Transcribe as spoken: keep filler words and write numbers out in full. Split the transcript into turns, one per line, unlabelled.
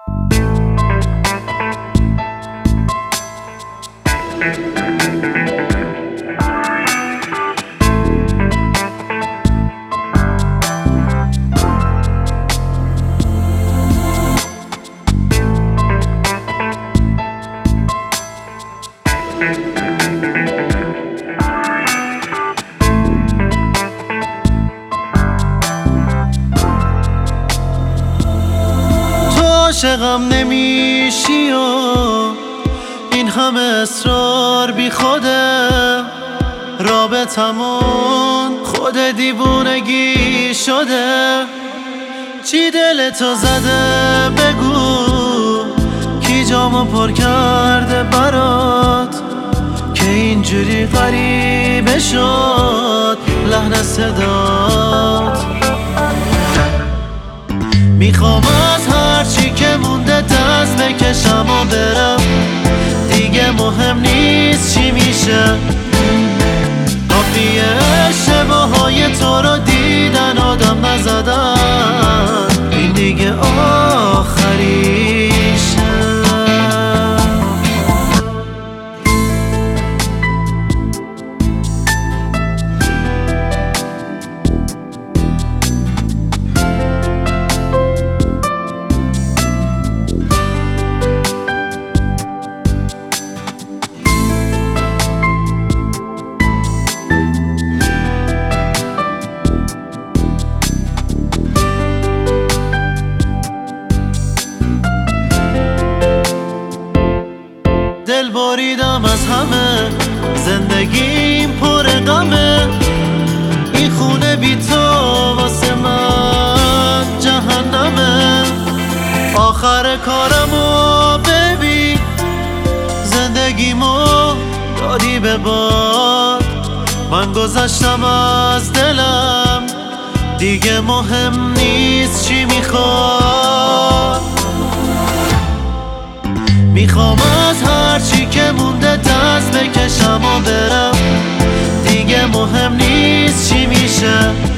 عاشقم نمیشی و این همه اصرار بی خوده، رابطمون خود دیوونگی شده. چی دلتو زده بگو، کی جامو پر کرده برات که اینجوری غریبه شد لحن صدات. میخوام از هرچی که مونده دست بکشم و برم، دیگه مهم نیست چی میشه. کافیه اشتباهای تو رو دیدن آدم نزدن، این دیگه آخریشه. دل بریدم از همه، زندگیم پر غمه. این خونه بی تو واسه من جهنمه. آخر کارمو ببین، زندگیمو دادی به باد. من گذشتم از دلم، دیگه مهم نیست چی میخواد. میخوام از هرچی که مونده دست بکشم و برم، دیگه مهم نیست چی میشه.